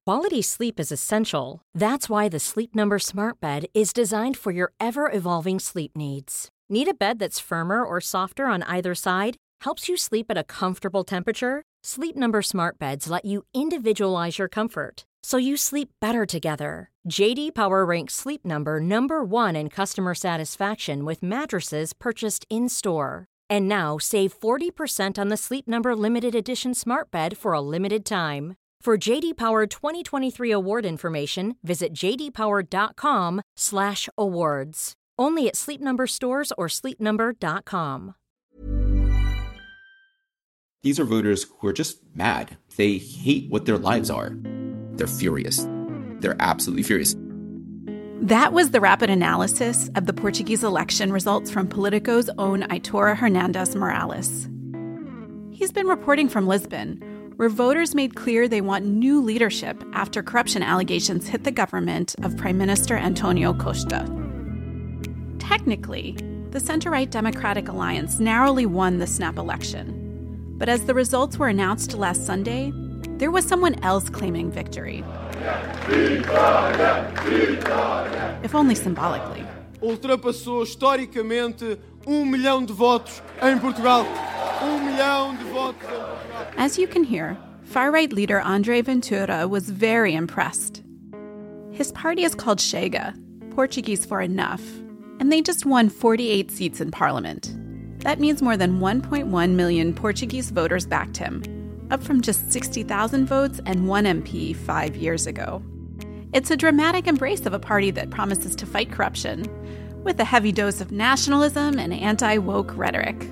Quality sleep is essential. That's why the Sleep Number Smart Bed is designed for your ever-evolving sleep needs. Need a bed that's firmer or softer on either side? Helps you sleep at a comfortable temperature? Sleep Number Smart Beds let you individualize your comfort, so you sleep better together. J.D. Power ranks Sleep Number number 1 in customer satisfaction with mattresses purchased in-store. And now, save 40% on the Sleep Number Limited Edition Smart Bed for a limited time. For J.D. Power 2023 award information, visit jdpower.com/awards. Only at Sleep Number stores or sleepnumber.com. These are voters who are just mad. They hate what their lives are. They're furious. They're absolutely furious. That was the rapid analysis of the Portuguese election results from Politico's own Aitor Hernandez Morales. He's been reporting from Lisbon, where voters made clear they want new leadership after corruption allegations hit the government of Prime Minister Antonio Costa. Technically, the center-right Democratic Alliance narrowly won the snap election. But as the results were announced last Sunday, there was someone else claiming victory. If only symbolically. Ultrapassou historicamente 1 milhão de votos em Portugal. 1 milhão de votos em Portugal. As you can hear, far-right leader André Ventura was very impressed. His party is called Chega, Portuguese for enough, and they just won 48 seats in parliament. That means more than 1.1 million Portuguese voters backed him, up from just 60,000 votes and 1 MP 5 years ago. It's a dramatic embrace of a party that promises to fight corruption, with a heavy dose of nationalism and anti-woke rhetoric.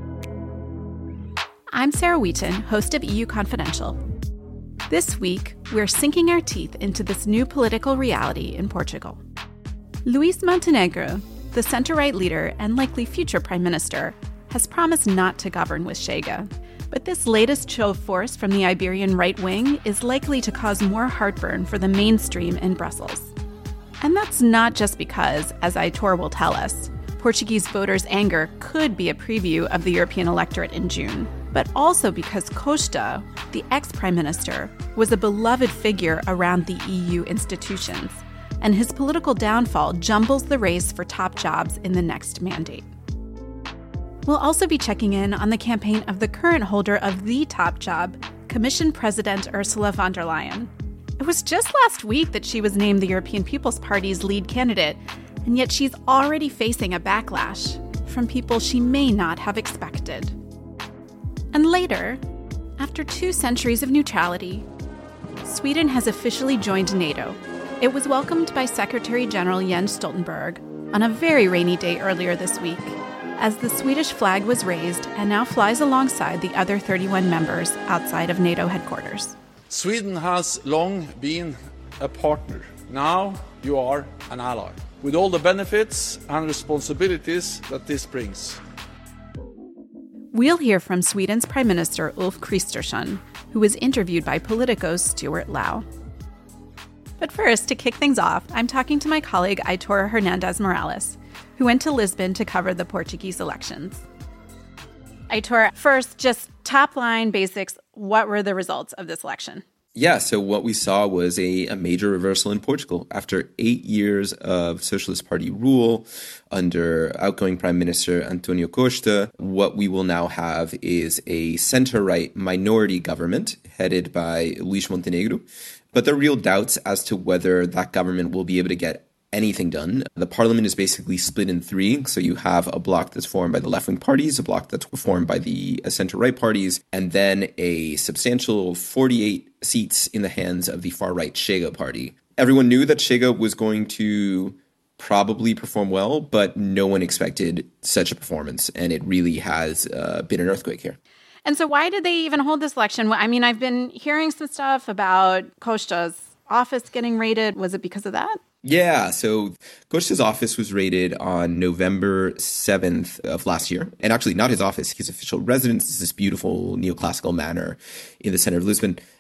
I'm Sarah Wheaton, host of EU Confidential. This week, we're sinking our teeth into this new political reality in Portugal. Luís Montenegro, the center-right leader and likely future prime minister, has promised not to govern with Chega. But this latest show of force from the Iberian right wing is likely to cause more heartburn for the mainstream in Brussels. And that's not just because, as Aitor will tell us, Portuguese voters' anger could be a preview of the European electorate in June, but also because Costa, the ex-prime minister, was a beloved figure around the EU institutions, and his political downfall jumbles the race for top jobs in the next mandate. We'll also be checking in on the campaign of the current holder of the top job, Commission President Ursula von der Leyen. It was just last week that she was named the European People's Party's lead candidate, and yet she's already facing a backlash from people she may not have expected. And later, after 2 centuries of neutrality, Sweden has officially joined NATO. It was welcomed by Secretary General Jens Stoltenberg on a very rainy day earlier this week, as the Swedish flag was raised and now flies alongside the other 31 members outside of NATO headquarters. Sweden has long been a partner. Now you are an ally, with all the benefits and responsibilities that this brings. We'll hear from Sweden's Prime Minister Ulf Kristersson, who was interviewed by Politico's Stuart Lau. But first, to kick things off, I'm talking to my colleague Aitor Hernandez Morales, who went to Lisbon to cover the Portuguese elections. Aitor, first, just top-line basics, what were the results of this election? Yeah, so what we saw was a major reversal in Portugal. After 8 years of Socialist Party rule under outgoing Prime Minister Antonio Costa, what we will now have is a center-right minority government headed by Luís Montenegro. But there are real doubts as to whether that government will be able to get anything done. The parliament is basically split in 3. So you have a bloc that's formed by the left-wing parties, a bloc that's formed by the center-right parties, and then a substantial 48 seats in the hands of the far-right Chega party. Everyone knew that Chega was going to probably perform well, but no one expected such a performance. And it really has been an earthquake here. And so why did they even hold this election? I mean, I've been hearing some stuff about Costa's office getting raided. Was it because of that? Yeah, so Costa's office was raided on November 7th of last year. And actually not his office, his official residence is this beautiful neoclassical manor in the center of Lisbon.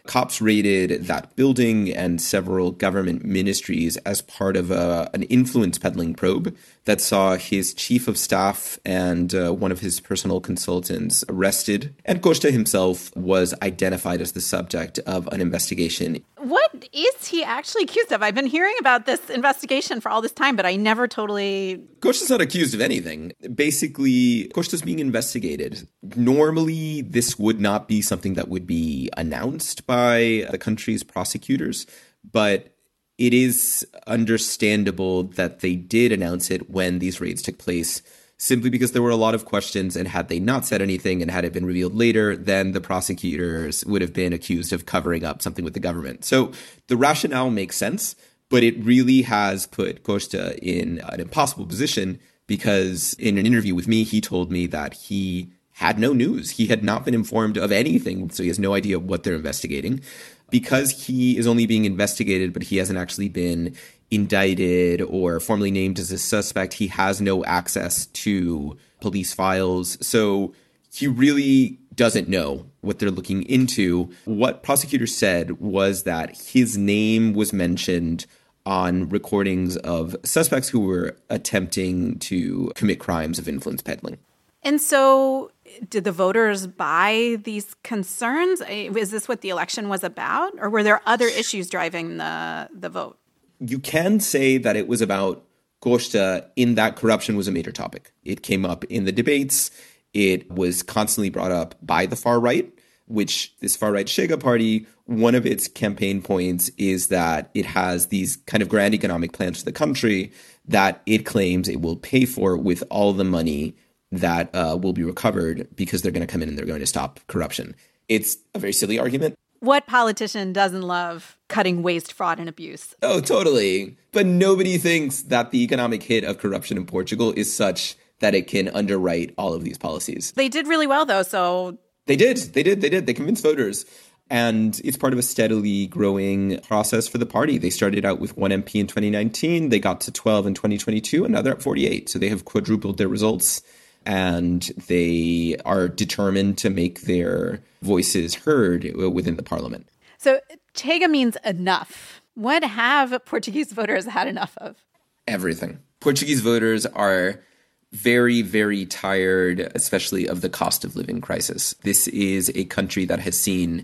Cops raided that building and several government ministries as part of an influence peddling probe that saw his chief of staff and one of his personal consultants arrested. And Costa himself was identified as the subject of an investigation. What is he actually accused of? I've been hearing about this investigation for all this time, but I never totally... Costa's not accused of anything. Basically, Costa's being investigated. Normally, this would not be something that would be announced by the country's prosecutors, but it is understandable that they did announce it when these raids took place, simply because there were a lot of questions, and had they not said anything and had it been revealed later, then the prosecutors would have been accused of covering up something with the government. So the rationale makes sense, but it really has put Costa in an impossible position, because in an interview with me, he told me that he had no news. He had not been informed of anything, so he has no idea what they're investigating. Because he is only being investigated, but he hasn't actually been indicted or formally named as a suspect, he has no access to police files. So he really doesn't know what they're looking into. What prosecutors said was that his name was mentioned on recordings of suspects who were attempting to commit crimes of influence peddling. And so did the voters buy these concerns? Is this what the election was about? Or were there other issues driving the vote? You can say that it was about Costa in that corruption was a major topic. It came up in the debates. It was constantly brought up by the far right, which this far right Chega party, one of its campaign points is that it has these kind of grand economic plans for the country that it claims it will pay for with all the money that will be recovered, because they're going to come in and they're going to stop corruption. It's a very silly argument. What politician doesn't love cutting waste, fraud, and abuse? Oh, totally. But nobody thinks that the economic hit of corruption in Portugal is such that it can underwrite all of these policies. They did really well, though, so... They did. They convinced voters. And it's part of a steadily growing process for the party. They started out with 1 MP in 2019. They got to 12 in 2022, and now they're at 48. So they have quadrupled their results. And they are determined to make their voices heard within the parliament. So Chega means enough. What have Portuguese voters had enough of? Everything. Portuguese voters are very, very tired, especially of the cost of living crisis. This is a country that has seen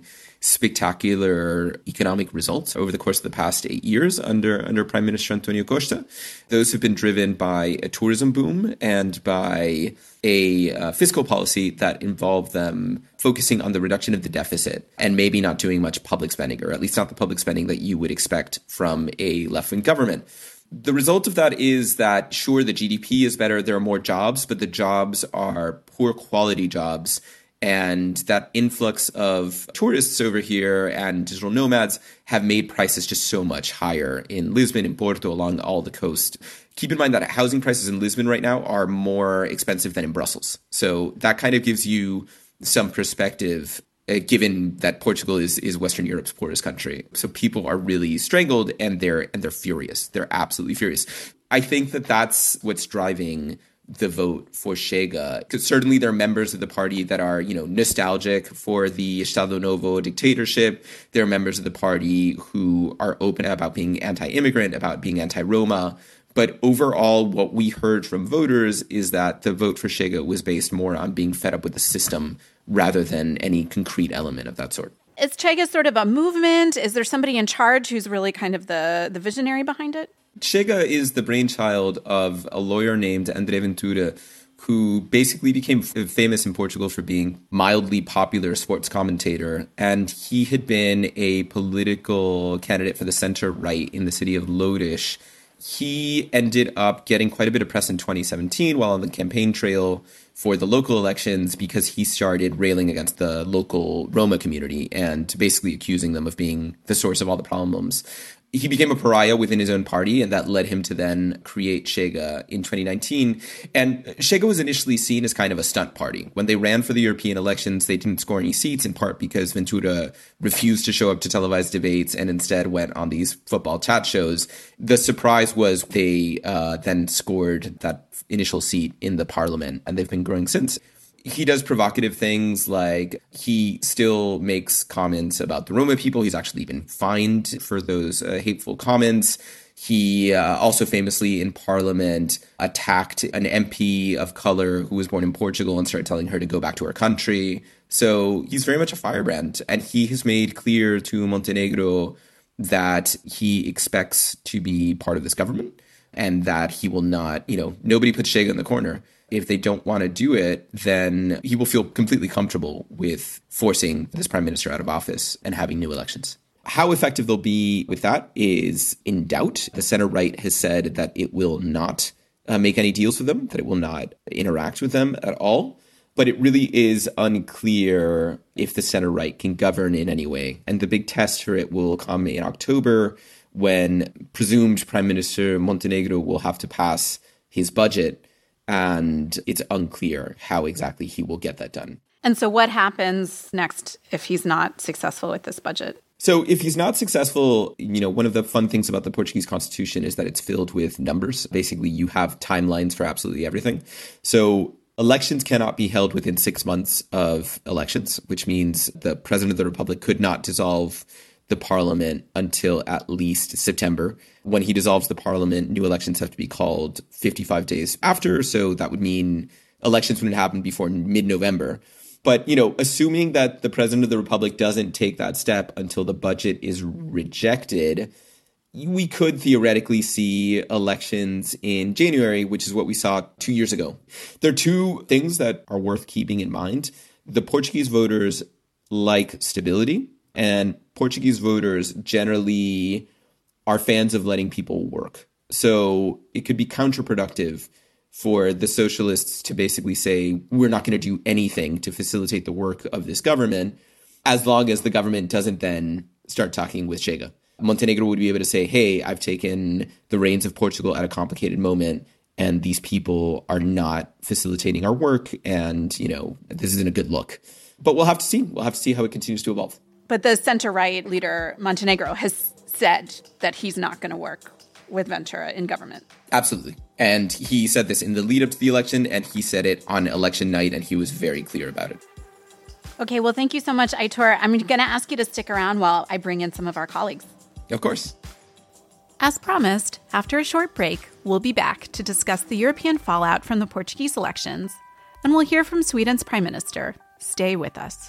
spectacular economic results over the course of the past 8 years under Prime Minister Antonio Costa. Those have been driven by a tourism boom and by a fiscal policy that involved them focusing on the reduction of the deficit and maybe not doing much public spending, or at least not the public spending that you would expect from a left-wing government. The result of that is that, sure, the GDP is better, there are more jobs, but the jobs are poor quality jobs. And that influx of tourists over here and digital nomads have made prices just so much higher in Lisbon, in Porto, along all the coast. Keep in mind that housing prices in Lisbon right now are more expensive than in Brussels. So that kind of gives you some perspective, given that Portugal is Western Europe's poorest country. So people are really strangled, and they're furious. They're absolutely furious. I think that that's what's driving the vote for Chega, because certainly there are members of the party that are, nostalgic for the Estado Novo dictatorship. There are members of the party who are open about being anti-immigrant, about being anti-Roma. But overall, what we heard from voters is that the vote for Chega was based more on being fed up with the system rather than any concrete element of that sort. Is Chega sort of a movement? Is there somebody in charge who's really kind of the visionary behind it? Chega is the brainchild of a lawyer named André Ventura, who basically became famous in Portugal for being mildly popular sports commentator. And he had been a political candidate for the center-right in the city of Loures. He ended up getting quite a bit of press in 2017 while on the campaign trail for the local elections, because he started railing against the local Roma community and basically accusing them of being the source of all the problems. He became a pariah within his own party, and that led him to then create Chega in 2019. And Chega was initially seen as kind of a stunt party. When they ran for the European elections, they didn't score any seats, in part because Ventura refused to show up to televised debates and instead went on these football chat shows. The surprise was they then scored that initial seat in the parliament, and they've been growing since. He does provocative things, like he still makes comments about the Roma people. He's actually been fined for those hateful comments. He also famously in Parliament attacked an MP of color who was born in Portugal and started telling her to go back to her country. So he's very much a firebrand. And he has made clear to Montenegro that he expects to be part of this government and that he will not, nobody puts Chega in the corner. If they don't want to do it, then he will feel completely comfortable with forcing this prime minister out of office and having new elections. How effective they'll be with that is in doubt. The center right has said that it will not make any deals with them, that it will not interact with them at all. But it really is unclear if the center right can govern in any way. And the big test for it will come in October, when presumed Prime Minister Montenegro will have to pass his budget. And it's unclear how exactly he will get that done. And so what happens next if he's not successful with this budget? So if he's not successful, one of the fun things about the Portuguese constitution is that it's filled with numbers. Basically, you have timelines for absolutely everything. So elections cannot be held within 6 months of elections, which means the president of the republic could not dissolve the parliament until at least September. When he dissolves the parliament, new elections have to be called 55 days after. So that would mean elections wouldn't happen before mid-November. But, assuming that the president of the republic doesn't take that step until the budget is rejected, we could theoretically see elections in January, which is what we saw 2 years ago. There are two things that are worth keeping in mind. The Portuguese voters like stability, and Portuguese voters generally are fans of letting people work. So it could be counterproductive for the socialists to basically say, we're not going to do anything to facilitate the work of this government, as long as the government doesn't then start talking with Chega. Montenegro would be able to say, hey, I've taken the reins of Portugal at a complicated moment, and these people are not facilitating our work, and, this isn't a good look. But we'll have to see. We'll have to see how it continues to evolve. But the center-right leader, Montenegro, has said that he's not going to work with Ventura in government. Absolutely. And he said this in the lead up to the election, and he said it on election night, and he was very clear about it. Okay, well, thank you so much, Aitor. I'm going to ask you to stick around while I bring in some of our colleagues. Of course. As promised, after a short break, we'll be back to discuss the European fallout from the Portuguese elections, and we'll hear from Sweden's prime minister. Stay with us.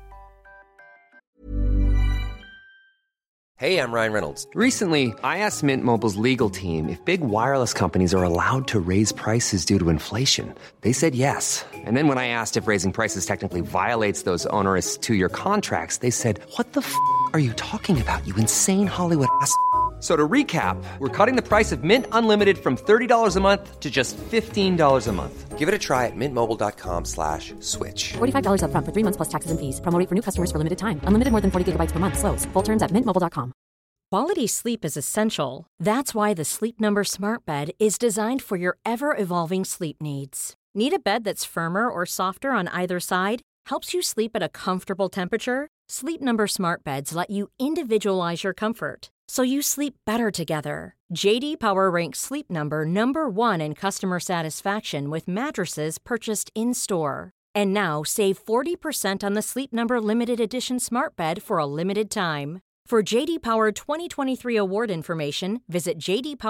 Hey, I'm Ryan Reynolds. Recently, I asked Mint Mobile's legal team if big wireless companies are allowed to raise prices due to inflation. They said yes. And then when I asked if raising prices technically violates those onerous 2-year contracts, they said, what the f*** are you talking about, you insane Hollywood ass f- So to recap, we're cutting the price of Mint Unlimited from $30 a month to just $15 a month. Give it a try at mintmobile.com/switch. $45 up front for 3 months plus taxes and fees. Promo rate for new customers for limited time. Unlimited more than 40 gigabytes per month. Slows full terms at mintmobile.com. Quality sleep is essential. That's why the Sleep Number Smart Bed is designed for your ever-evolving sleep needs. Need a bed that's firmer or softer on either side? Helps you sleep at a comfortable temperature? Sleep Number Smart Beds let you individualize your comfort, so you sleep better together. J.D. Power ranks Sleep Number number 1 in customer satisfaction with mattresses purchased in-store. And now save 40% on the Sleep Number Limited Edition Smart Bed for a limited time. For J.D. Power 2023 award information, visit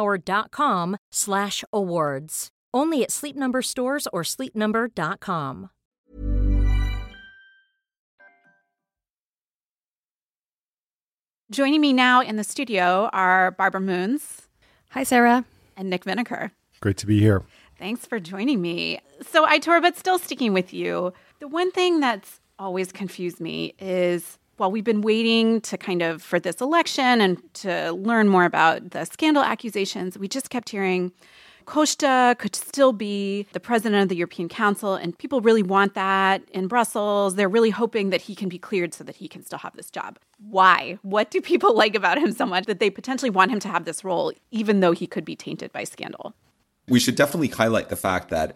jdpower.com/awards. Only at Sleep Number stores or sleepnumber.com. Joining me now in the studio are Barbara Moons. Hi, Sarah. And Nick Vinegar. Great to be here. Thanks for joining me. So, Aitor, but still sticking with you, the one thing that's always confused me is, while we've been waiting to for this election and to learn more about the scandal accusations, we just kept hearing Costa could still be the president of the European Council, and people really want that in Brussels. They're really hoping that he can be cleared so that he can still have this job. Why? What do people like about him so much that they potentially want him to have this role, even though he could be tainted by scandal? We should definitely highlight the fact that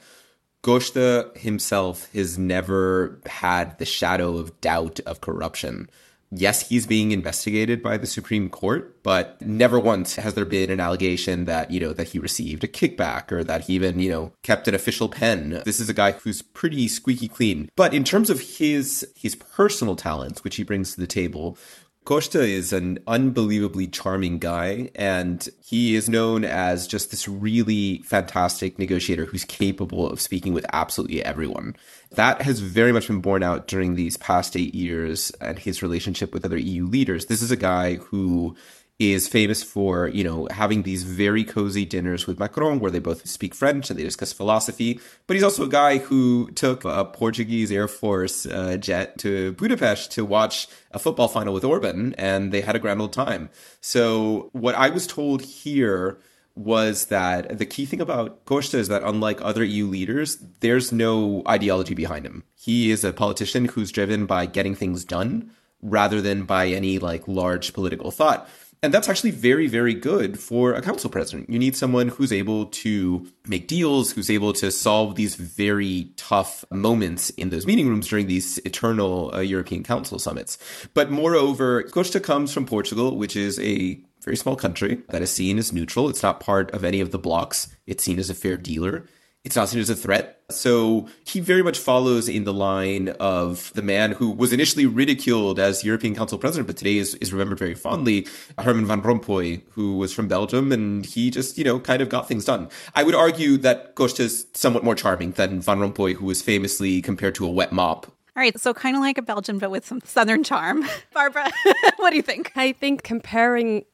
Costa himself has never had the shadow of doubt of corruption. Yes, he's being investigated by the Supreme Court, but never once has there been an allegation that, that he received a kickback or that he even, kept an official pen. This is a guy who's pretty squeaky clean. But in terms of his personal talents, which he brings to the table, Costa is an unbelievably charming guy, and he is known as just this really fantastic negotiator who's capable of speaking with absolutely everyone. That has very much been borne out during these past 8 years and his relationship with other EU leaders. This is a guy who is famous for, having these very cozy dinners with Macron where they both speak French and they discuss philosophy. But he's also a guy who took a Portuguese Air Force jet to Budapest to watch a football final with Orban, and they had a grand old time. So what I was told here was that the key thing about Costa is that unlike other EU leaders, there's no ideology behind him. He is a politician who's driven by getting things done rather than by any large political thought. And that's actually very, very good for a council president. You need someone who's able to make deals, who's able to solve these very tough moments in those meeting rooms during these eternal European Council summits. But moreover, Costa comes from Portugal, which is a very small country that is seen as neutral. It's not part of any of the blocs. It's seen as a fair dealer. It's not seen as a threat. So he very much follows in the line of the man who was initially ridiculed as European Council president, but today is remembered very fondly, Herman Van Rompuy, who was from Belgium, and he just, kind of got things done. I would argue that Costa is somewhat more charming than Van Rompuy, who was famously compared to a wet mop. All right, so kind of like a Belgian, but with some Southern charm. Barbara, what do you think? I think comparing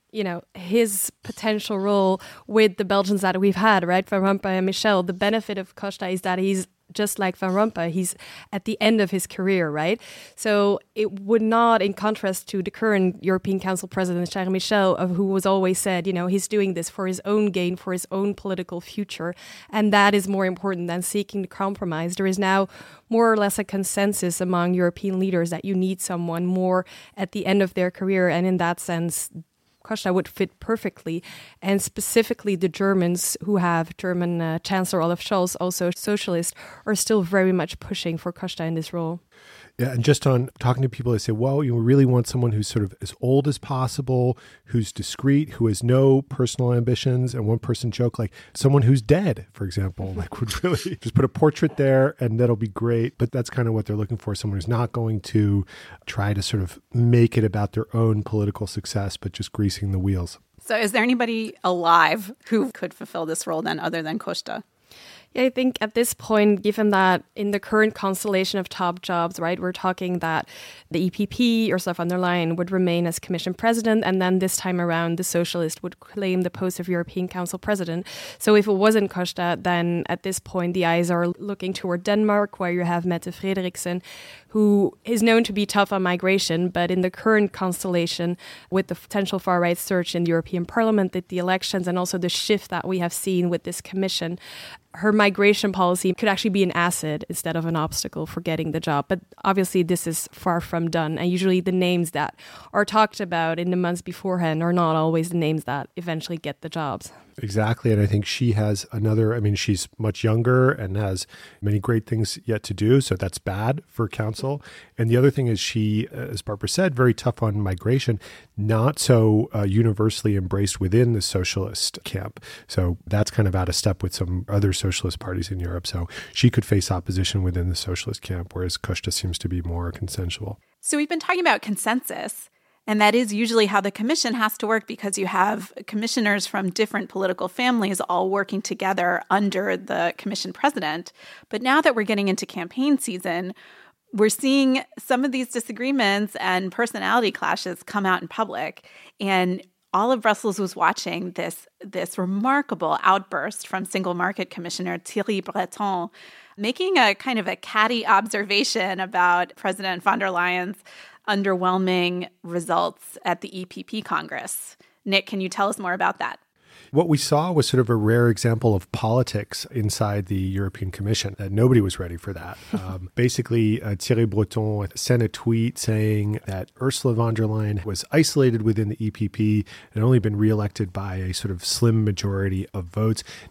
his potential role with the Belgians that we've had, right? Van Rompuy and Michel, the benefit of Costa is that he's just like Van Rompuy, he's at the end of his career, right? So it would not, in contrast to the current European Council President, Charles Michel, who was always said, he's doing this for his own gain, for his own political future. And that is more important than seeking the compromise. There is now more or less a consensus among European leaders that you need someone more at the end of their career. And in that sense, Costa would fit perfectly, and specifically the Germans who have German Chancellor Olaf Scholz, also socialist, are still very much pushing for Costa in this role. Yeah, and just on talking to people, they say, well, you really want someone who's sort of as old as possible, who's discreet, who has no personal ambitions. And one person joked, someone who's dead, for example, would really just put a portrait there and that'll be great. But that's kind of what they're looking for, someone who's not going to try to sort of make it about their own political success, but just greasing the wheels. So is there anybody alive who could fulfill this role then other than Costa? Yeah, I think at this point, given that in the current constellation of top jobs, right, we're talking that the EPP, Ursula von der Leyen, would remain as Commission President, and then this time around, the Socialist would claim the post of European Council President. So if it wasn't Costa, then at this point, the eyes are looking toward Denmark, where you have Mette Frederiksen, who is known to be tough on migration, but in the current constellation, with the potential far-right surge in the European Parliament, the elections, and also the shift that we have seen with this commission, her migration policy could actually be an asset instead of an obstacle for getting the job. But obviously, this is far from done. And usually the names that are talked about in the months beforehand are not always the names that eventually get the jobs. Exactly. And I think she has she's much younger and has many great things yet to do. So that's bad for council. And the other thing is she, as Barbara said, very tough on migration, not so universally embraced within the socialist camp. So that's kind of out of step with some other socialist parties in Europe. So she could face opposition within the socialist camp, whereas Costa seems to be more consensual. So we've been talking about consensus. And that is usually how the commission has to work, because you have commissioners from different political families all working together under the commission president. But now that we're getting into campaign season, we're seeing some of these disagreements and personality clashes come out in public. And all of Brussels was watching this remarkable outburst from Single Market Commissioner Thierry Breton, making a kind of a catty observation about President von der Leyen's underwhelming results at the EPP Congress. Nick, can you tell us more about that? What we saw was sort of a rare example of politics inside the European Commission. Nobody was ready for that. Basically, Thierry Breton sent a tweet saying that Ursula von der Leyen was isolated within the EPP and only been reelected by a sort of slim majority of votes. Now,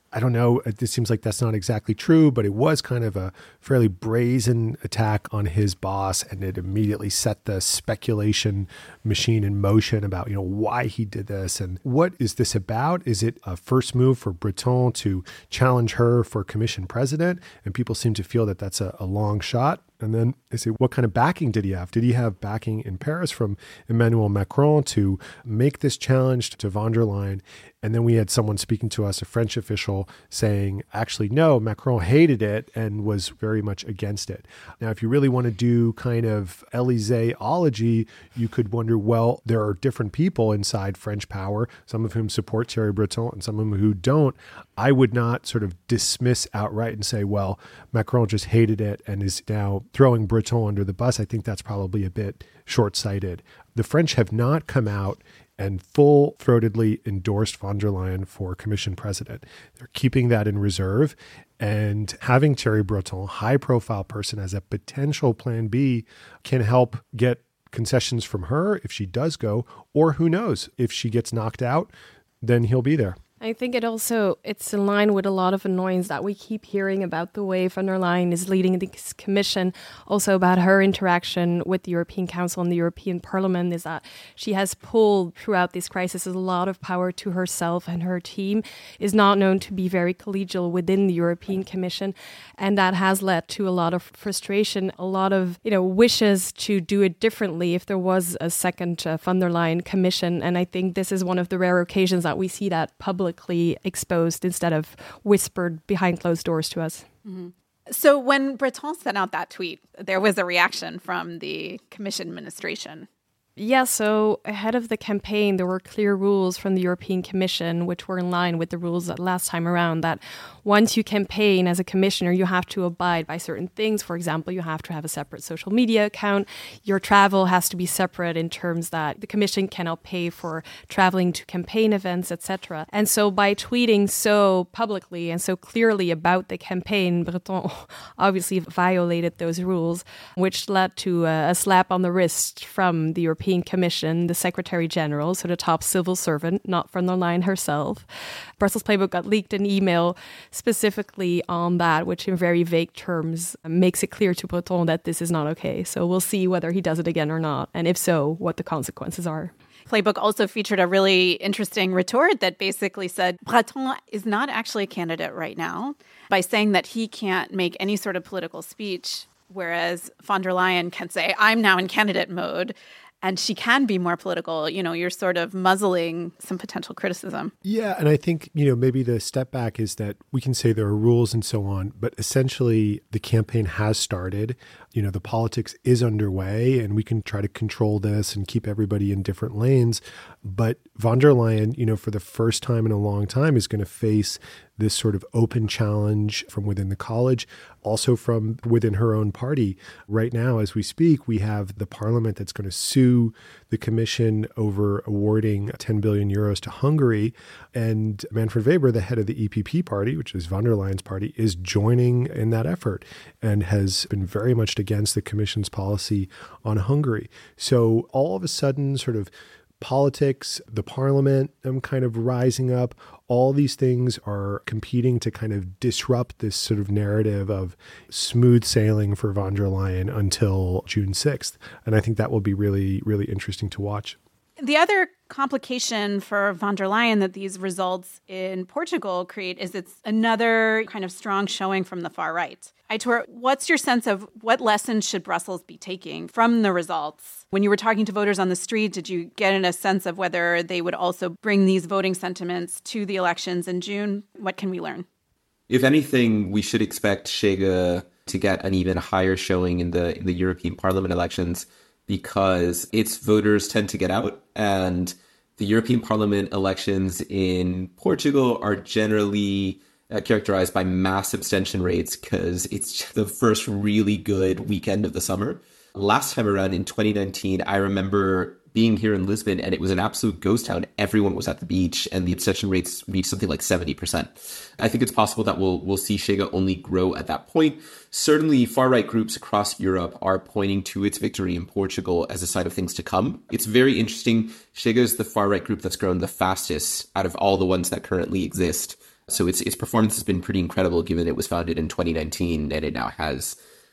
I don't know, it seems like that's not exactly true, but it was kind of a fairly brazen attack on his boss, and it immediately set the speculation machine in motion about, why he did this and what is this about? Is it a first move for Breton to challenge her for commission president? And people seem to feel that that's a long shot. And then they say, what kind of backing did he have? Did he have backing in Paris from Emmanuel Macron to make this challenge to von der Leyen? And then we had someone speaking to us, a French official, saying, actually, no, Macron hated it and was very much against it. Now, if you really want to do kind of Élysée-ology, you could wonder, well, there are different people inside French power, some of whom support Thierry Breton and some of them who don't. I would not sort of dismiss outright and say, well, Macron just hated it and is now throwing Breton under the bus. I think that's probably a bit short-sighted. The French have not come out and full-throatedly endorsed von der Leyen for commission president. They're keeping that in reserve, and having Thierry Breton, high-profile person, as a potential plan B can help get concessions from her if she does go, or who knows, if she gets knocked out, then he'll be there. I think it's in line with a lot of annoyance that we keep hearing about the way von der Leyen is leading this commission, also about her interaction with the European Council and the European Parliament, is that she has pulled throughout this crisis a lot of power to herself, and her team is not known to be very collegial within the European Commission. And that has led to a lot of frustration, a lot of wishes to do it differently if there was a second von der Leyen commission. And I think this is one of the rare occasions that we see that publicly exposed instead of whispered behind closed doors to us. Mm-hmm. So when Breton sent out that tweet, there was a reaction from the commission administration. Yeah, so ahead of the campaign, there were clear rules from the European Commission, which were in line with the rules that last time around, that once you campaign as a commissioner, you have to abide by certain things. For example, you have to have a separate social media account. Your travel has to be separate in terms that the commission cannot pay for traveling to campaign events, etc. And so by tweeting so publicly and so clearly about the campaign, Breton obviously violated those rules, which led to a slap on the wrist from the European Commission, the Secretary General, so the top civil servant, not von der Leyen herself. Brussels Playbook got leaked an email specifically on that, which in very vague terms makes it clear to Breton that this is not okay. So we'll see whether he does it again or not, and if so, what the consequences are. Playbook also featured a really interesting retort that basically said Breton is not actually a candidate right now, by saying that he can't make any sort of political speech, whereas von der Leyen can say, I'm now in candidate mode. And she can be more political. You're sort of muzzling some potential criticism. Yeah, and I think, maybe the step back is that we can say there are rules and so on, but essentially the campaign has started. The politics is underway, and we can try to control this and keep everybody in different lanes. But von der Leyen, for the first time in a long time, is going to face this sort of open challenge from within the college, also from within her own party. Right now, as we speak, we have the parliament that's going to sue the commission over awarding 10 billion euros to Hungary. And Manfred Weber, the head of the EPP party, which is von der Leyen's party, is joining in that effort and has been very much against the commission's policy on Hungary. So all of a sudden, sort of politics, the parliament kind of rising up, all these things are competing to kind of disrupt this sort of narrative of smooth sailing for von der Leyen until June 6th. And I think that will be really, really interesting to watch. The other complication for von der Leyen that these results in Portugal create is it's another kind of strong showing from the far right. Aitor, what's your sense of what lessons should Brussels be taking from the results? When you were talking to voters on the street, did you get a sense of whether they would also bring these voting sentiments to the elections in June? What can we learn? If anything, we should expect Chega to get an even higher showing in the European Parliament elections, because its voters tend to get out, and the European Parliament elections in Portugal are generally characterized by mass abstention rates because it's the first really good weekend of the summer. Last time around in 2019, I remember being here in Lisbon and it was an absolute ghost town. Everyone was at the beach and the abstention rates reached something like 70%. I think it's possible that we'll see Chega only grow at that point. Certainly, far-right groups across Europe are pointing to its victory in Portugal as a sign of things to come. It's very interesting. Chega is the far-right group that's grown the fastest out of all the ones that currently exist. So its performance has been pretty incredible given it was founded in 2019 and it now has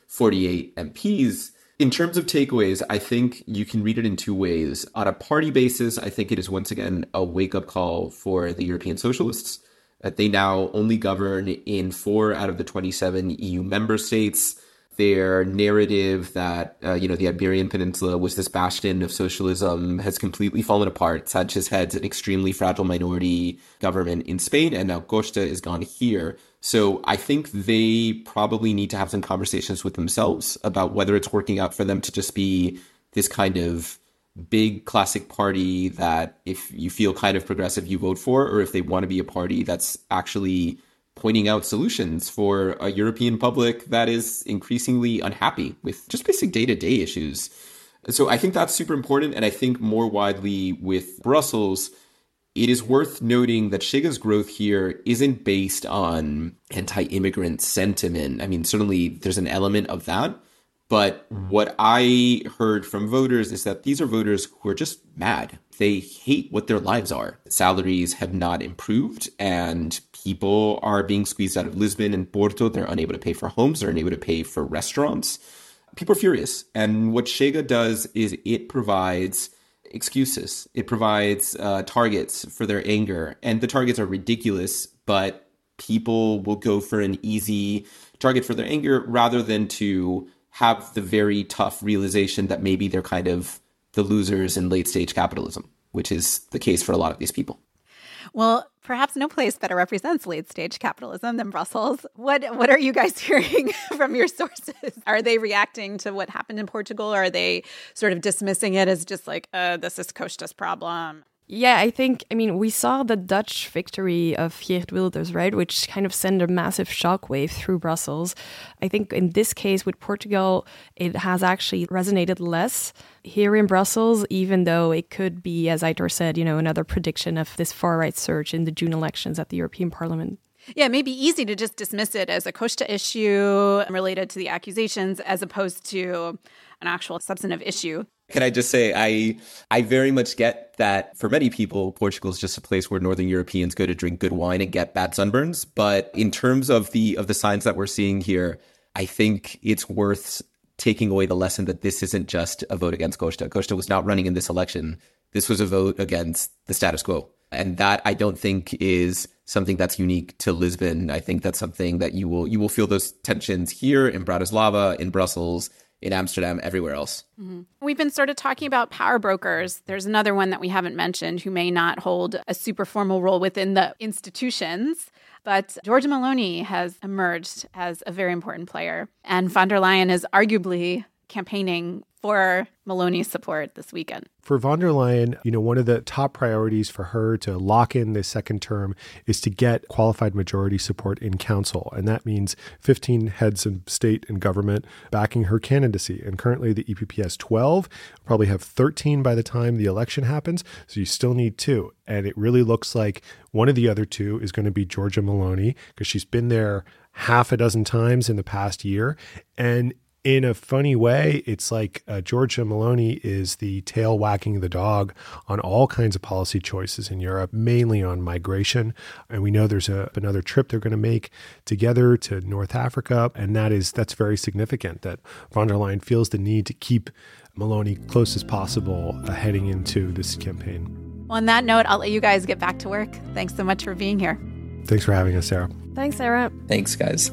48 MPs. In terms of takeaways, I think you can read it in two ways. On a party basis, I think it is once again a wake-up call for the European socialists. They now only govern in 4 out of the 27 EU member states. Their narrative that, the Iberian Peninsula was this bastion of socialism has completely fallen apart. Sanchez heads an extremely fragile minority government in Spain, and now Costa is gone here. So I think they probably need to have some conversations with themselves about whether it's working out for them to just be this kind of big classic party that if you feel kind of progressive, you vote for, or if they want to be a party that's actually pointing out solutions for a European public that is increasingly unhappy with just basic day-to-day issues. So I think that's super important. And I think more widely with Brussels, it is worth noting that Chega's growth here isn't based on anti-immigrant sentiment. I mean, certainly there's an element of that. But what I heard from voters is that these are voters who are just mad. They hate what their lives are. Salaries have not improved and people are being squeezed out of Lisbon and Porto. They're unable to pay for homes. They're unable to pay for restaurants. People are furious. And what Chega does is it provides excuses. It provides targets for their anger. And the targets are ridiculous, but people will go for an easy target for their anger rather than to have the very tough realization that maybe they're kind of the losers in late stage capitalism, which is the case for a lot of these people. Well, perhaps no place better represents late stage capitalism than Brussels. What are you guys hearing from your sources? Are they reacting to what happened in Portugal? Or are they sort of dismissing it as just like, this is Costa's problem? Yeah, we saw the Dutch victory of Geert Wilders, right, which kind of sent a massive shockwave through Brussels. I think in this case with Portugal, it has actually resonated less here in Brussels, even though it could be, as Aitor said, another prediction of this far-right surge in the June elections at the European Parliament. Yeah, it may be easy to just dismiss it as a Costa issue related to the accusations as opposed to an actual substantive issue. Can I just say, I very much get that for many people, Portugal is just a place where Northern Europeans go to drink good wine and get bad sunburns. But in terms of the signs that we're seeing here, I think it's worth taking away the lesson that this isn't just a vote against Costa. Costa was not running in this election. This was a vote against the status quo. And that I don't think is something that's unique to Lisbon. I think that's something that you will feel those tensions here in Bratislava, in Brussels, in Amsterdam, everywhere else. Mm-hmm. We've been sort of talking about power brokers. There's another one that we haven't mentioned who may not hold a super formal role within the institutions. But Giorgia Meloni has emerged as a very important player. And von der Leyen is arguably campaigning for Meloni's support this weekend. For von der Leyen, one of the top priorities for her to lock in this second term is to get qualified majority support in council. And that means 15 heads of state and government backing her candidacy. And currently the EPP has 12, probably have 13 by the time the election happens. So you still need 2. And it really looks like one of the other 2 is going to be Giorgia Meloni, because she's been there half a dozen times in the past year. And in a funny way, it's like Giorgia Meloni is the tail wagging the dog on all kinds of policy choices in Europe, mainly on migration. And we know there's another trip they're going to make together to North Africa. And that's very significant that von der Leyen feels the need to keep Meloni close as possible heading into this campaign. Well, on that note, I'll let you guys get back to work. Thanks so much for being here. Thanks for having us, Sarah. Thanks, Sarah. Thanks, guys.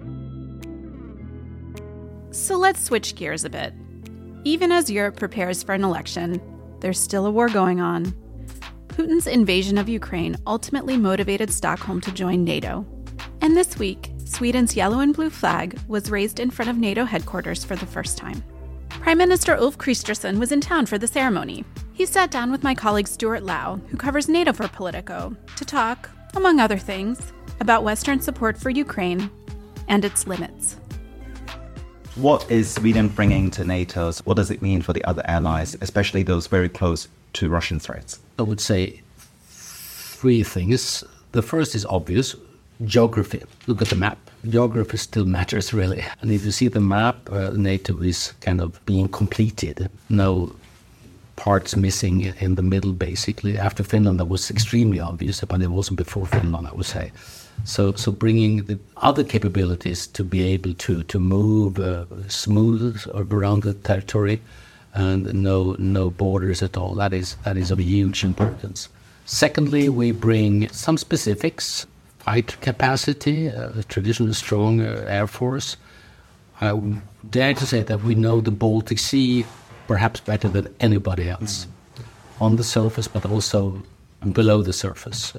So let's switch gears a bit. Even as Europe prepares for an election, there's still a war going on. Putin's invasion of Ukraine ultimately motivated Stockholm to join NATO. And this week, Sweden's yellow and blue flag was raised in front of NATO headquarters for the first time. Prime Minister Ulf Kristersson was in town for the ceremony. He sat down with my colleague Stuart Lau, who covers NATO for Politico, to talk, among other things, about Western support for Ukraine and its limits. What is Sweden bringing to NATO? What does it mean for the other allies, especially those very close to Russian threats? I would say 3 things. The first is obvious, geography. Look at the map. Geography still matters, really. And if you see the map, NATO is kind of being completed. No parts missing in the middle, basically. After Finland, that was extremely obvious, but it wasn't before Finland, I would say. So bringing the other capabilities to be able to move smooth around the territory and no borders at all, that is of huge importance. Secondly, we bring some specifics, fight capacity, a traditionally strong air force. I would dare to say that we know the Baltic Sea perhaps better than anybody else on the surface, but also below the surface.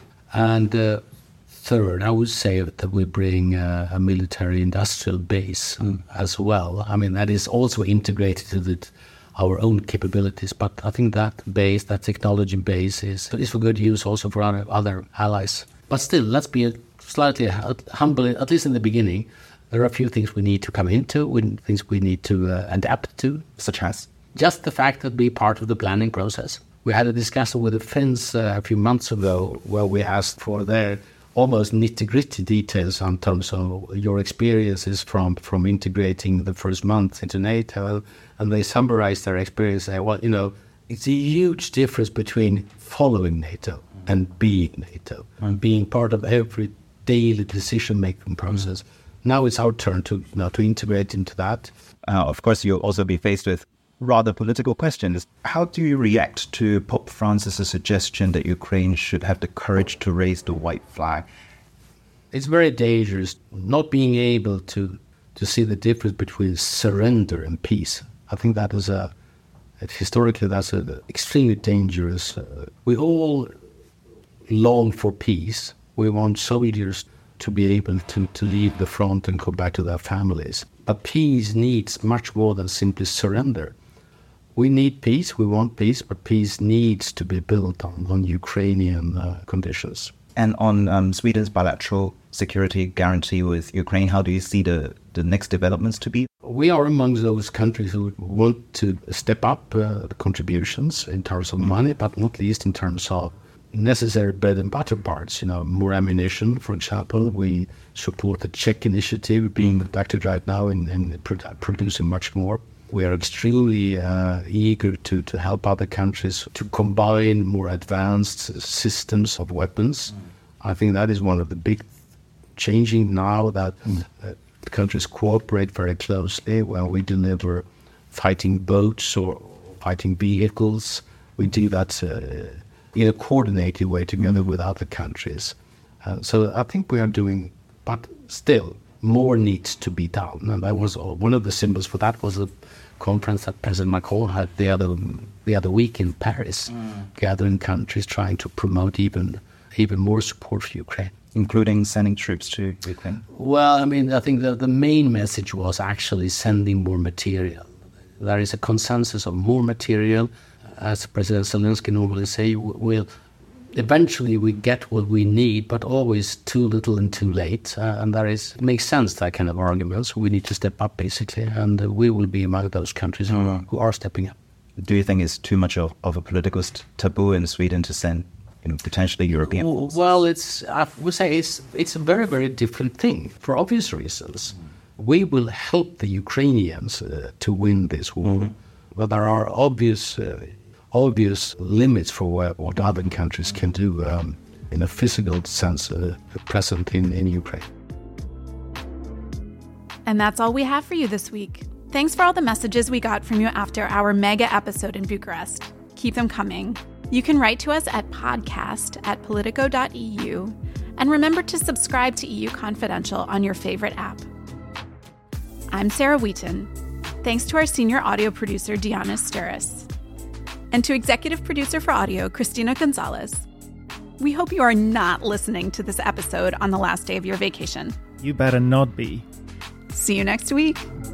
Third, I would say that we bring a military industrial base as well. I mean, that is also integrated to our own capabilities, but I think that base, that technology base is for good use also for other allies. But still, let's be slightly humble, at least in the beginning. There are a few things we need to come into, things we need to adapt to. Such as? Just the fact that be part of the planning process. We had a discussion with the Finns a few months ago where we asked for their almost nitty-gritty details in terms of your experiences from integrating the first month into NATO, and they summarized their experience. Say, well, it's a huge difference between following NATO and being NATO, and being part of every daily decision-making process. Now it's our turn to integrate into that. Of course, you'll also be faced with rather political questions. How do you react to Pope Francis's suggestion that Ukraine should have the courage to raise the white flag? It's very dangerous not being able to see the difference between surrender and peace. I think that is historically that's extremely dangerous. We all long for peace. We want soldiers to be able to leave the front and go back to their families. But peace needs much more than simply surrender. We need peace, we want peace, but peace needs to be built on Ukrainian conditions. And on Sweden's bilateral security guarantee with Ukraine, how do you see the next developments to be? We are among those countries who want to step up the contributions in terms of money, but not least in terms of necessary bread and butter parts, more ammunition, for example. We support the Czech initiative being active right now in producing much more. We are extremely eager to help other countries to combine more advanced systems of weapons. I think that is one of the big changing now that the countries cooperate very closely when we deliver fighting boats or fighting vehicles. We do that in a coordinated way together with other countries. So I think we are doing, but still more needs to be done. And that was one of the symbols for that was a conference that President Macron had the other week in Paris, gathering countries trying to promote even more support for Ukraine. Including sending troops to Ukraine? Well, I mean, I think the main message was actually sending more material. There is a consensus of more material. As President Zelensky normally say, eventually we get what we need, but always too little and too late. And it makes sense, that kind of arguments. We need to step up, basically, and we will be among those countries who are stepping up. Do you think it's too much of a political taboo in Sweden to send potentially European forces? Well, I would say it's a very, very different thing for obvious reasons. We will help the Ukrainians to win this war, but there are obvious limits for what other countries can do in a physical sense present in Ukraine. And that's all we have for you this week. Thanks for all the messages we got from you after our mega episode in Bucharest. Keep them coming. You can write to us at podcast@politico.eu, and remember to subscribe to EU Confidential on your favorite app. I'm Sarah Wheaton. Thanks to our senior audio producer, Diana Sturis, and to executive producer for audio, Christina Gonzalez. We hope you are not listening to this episode on the last day of your vacation. You better not be. See you next week.